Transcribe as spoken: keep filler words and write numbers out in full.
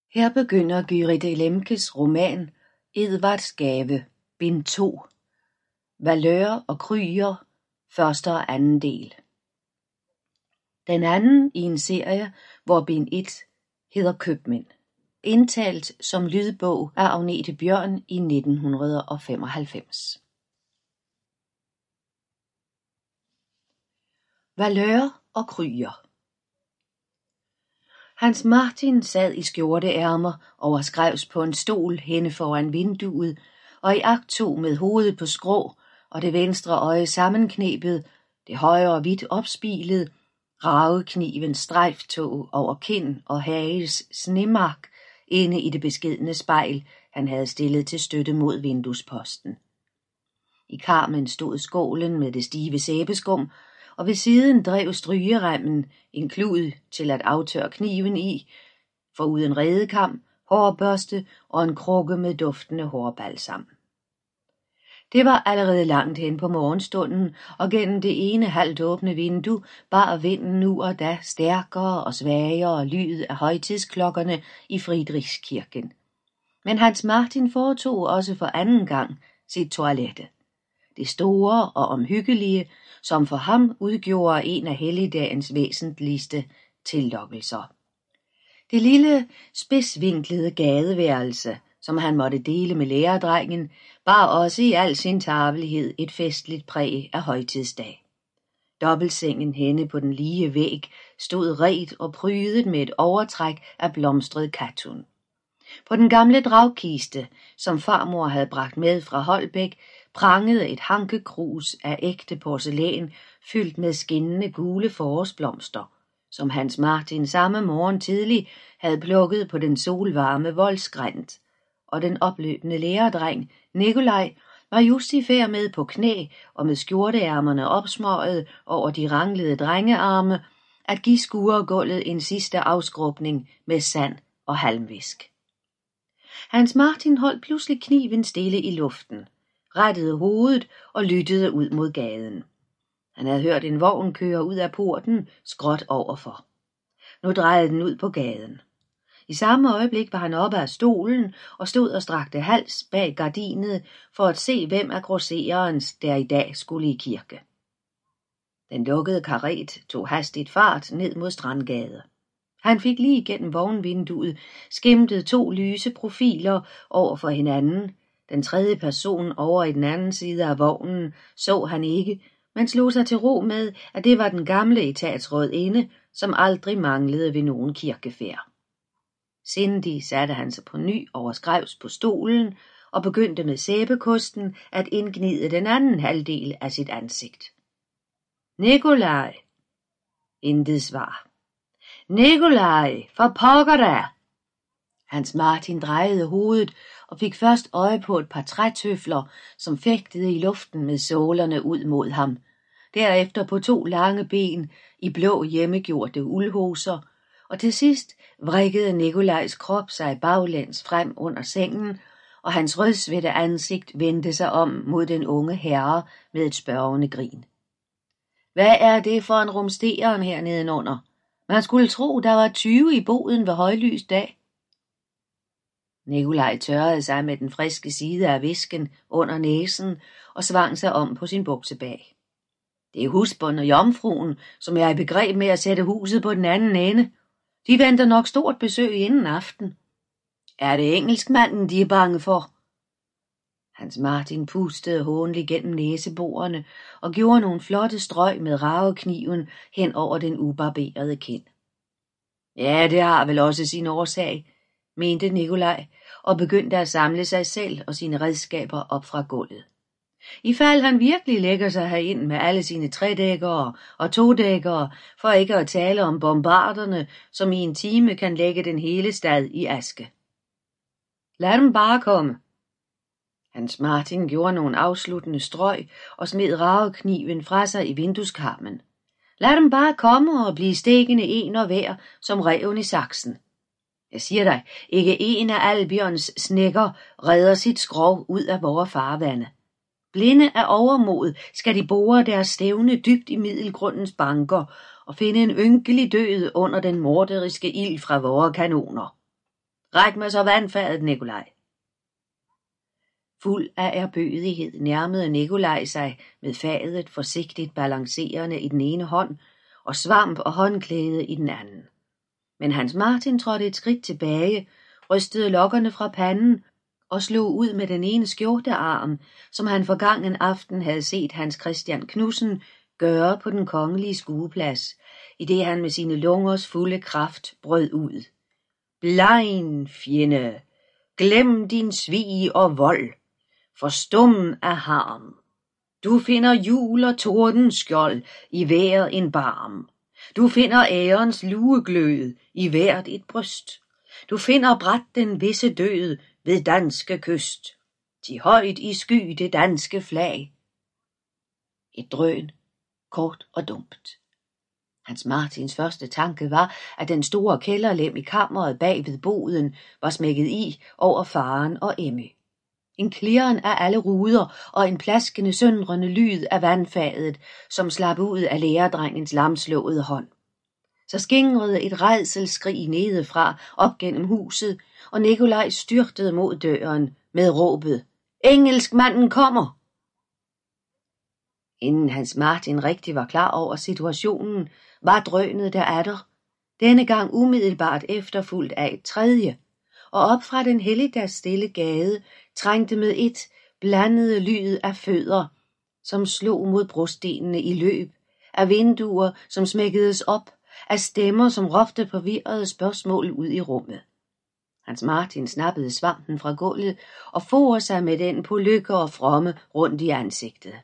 Her begynder Gyrithe Lemches roman Edvards gave, bind to, Valør og Krüger, første og anden del. Den anden i en serie, hvor bind et hedder Købmænd. Indtalt som lydbog af Agnete Bjørn i nitten femoghalvfems. Valør og Krüger. Hans Martin sad i skjorteærmer og skrevs på en stol henne foran vinduet, og i akt to med hovedet på skrå og det venstre øje sammenknebet, det højre vidt opspilet, ragekniven strejftog over kind og hages snemark inde i det beskedne spejl, han havde stillet til støtte mod vinduesposten. I karmen stod skålen med det stive sæbeskum, og ved siden drev strygeremmen en klud til at aftørre kniven i, foruden redekam, hårbørste og en krukke med duftende hårbalsam. Det var allerede langt hen på morgenstunden, og gennem det ene halvt åbne vindue bar vinden nu og da stærkere og svagere lyd af højtidsklokkerne i Friedrichskirken. Men Hans Martin foretog også for anden gang sit toilette. Det store og omhyggelige, som for ham udgjorde en af helligdagens væsentligste tillokkelser. Det lille, spidsvinklede gadeværelse, som han måtte dele med læredrengen, bar også i al sin tarvelighed et festligt præg af højtidsdag. Dobbeltsengen henne på den lige væg stod redt og prydet med et overtræk af blomstret katun. På den gamle dragkiste, som farmor havde bragt med fra Holbæk, prangede et hankekrus af ægte porcelæn fyldt med skinnende gule forårsblomster, som Hans Martin samme morgen tidlig havde plukket på den solvarme voldsgrænt, og den opløbende læredreng, Nikolaj, var just i færd med på knæ og med skjorteærmerne opsmøget over de ranglede drengearme at give skuregulvet en sidste afskrubning med sand og halmvisk. Hans Martin holdt pludselig kniven stille i luften, rettede hovedet og lyttede ud mod gaden. Han havde hørt en vogn køre ud af porten skråt overfor. Nu drejede den ud på gaden. I samme øjeblik var han oppe af stolen og stod og strakte hals bag gardinet for at se, hvem af grosserens der i dag skulle i kirke. Den lukkede karret tog hastigt fart ned mod Strandgade. Han fik lige gennem vognvinduet skimtet to lyse profiler over for hinanden. Den tredje person over i den anden side af vognen så han ikke, men slog sig til ro med, at det var den gamle etatsrådinde, som aldrig manglede ved nogen kirkefærd. Sindig satte han sig på ny over skrevs på stolen og begyndte med sæbekosten at indgnide den anden halvdel af sit ansigt. Nikolaj! Intet svar. Nikolaj, for pokker da! Hans Martin drejede hovedet og fik først øje på et par trætøfler, som fægtede i luften med sålerne ud mod ham. Derefter på to lange ben i blå hjemmegjorte uldhoser, og til sidst vrikkede Nikolajs krop sig baglæns frem under sengen, og hans rødsvedte ansigt vendte sig om mod den unge herre med et spørgende grin. Hvad er det for en rumsteren her nedenunder? Man skulle tro, der var tyve i boden ved højlys dag. Nikolaj tørrede sig med den friske side af visken under næsen og svang sig om på sin buksebag. Det er husbond og jomfruen, som jeg er i begreb med at sætte huset på den anden ende. De venter nok stort besøg inden aften. Er det engelskmanden, de er bange for? Hans Martin pustede hånligt gennem næseborene og gjorde nogle flotte strøg med ravekniven hen over den ubarberede kind. Ja, det har vel også sin årsag, mente Nikolaj, og begyndte at samle sig selv og sine redskaber op fra gulvet. I fald han virkelig lægger sig herind med alle sine tredækkere og todækkere, for ikke at tale om bombarderne, som i en time kan lægge den hele stad i aske. Lad dem bare komme. Hans Martin gjorde nogle afsluttende strøg og smed ravekniven fra sig i vindueskarmen. Lad dem bare komme og blive stikkende en og hver, som reven i saksen. Jeg siger dig, ikke en af Albions snækker redder sit skrov ud af vore farvande. Blinde af overmod skal de bore deres stævne dybt i middelgrundens banker og finde en ynkelig død under den morderiske ild fra vore kanoner. Ræk mig så vandfadet, Nikolaj. Fuld af ærbødighed nærmede Nikolaj sig med fadet forsigtigt balancerende i den ene hånd og svamp og håndklæde i den anden. Men Hans Martin trådte et skridt tilbage, rystede lokkerne fra panden og slog ud med den ene skjortearm, som han forgangen aften havde set Hans Christian Knudsen gøre på den kongelige skueplads, i det han med sine lungers fulde kraft brød ud. Blegn, fjende, glem din svig og vold, forstum af harm. Du finder jul og tordenskjold i hver en barm. Du finder ærens lueglød i hvert et bryst. Du finder brat den visse død ved danske kyst. Til højt i sky det danske flag. Et drøn, kort og dumt. Hans Martins første tanke var, at den store kælderlem i kammeret bag ved boden var smækket i over faren og Emmy. En klirren af alle ruder og en plaskende søndrende lyd af vandfadet, som slap ud af læredrengens lamslåede hånd. Så skingrede et rædselsskrig nedefra op gennem huset, og Nikolaj styrtede mod døren med råbet, engelskmanden kommer! Inden Hans Martin rigtig var klar over situationen, var drønet der atter, denne gang umiddelbart efterfulgt af et tredje, og op fra den helligdags stille gade trængte med et blandede lyd af fødder, som slog mod brostenene i løb, af vinduer, som smækkedes op, af stemmer, som råbte forvirrede spørgsmål ud i rummet. Hans Martin snappede svampen fra gulvet og for sig med den på lykke og fromme rundt i ansigtet.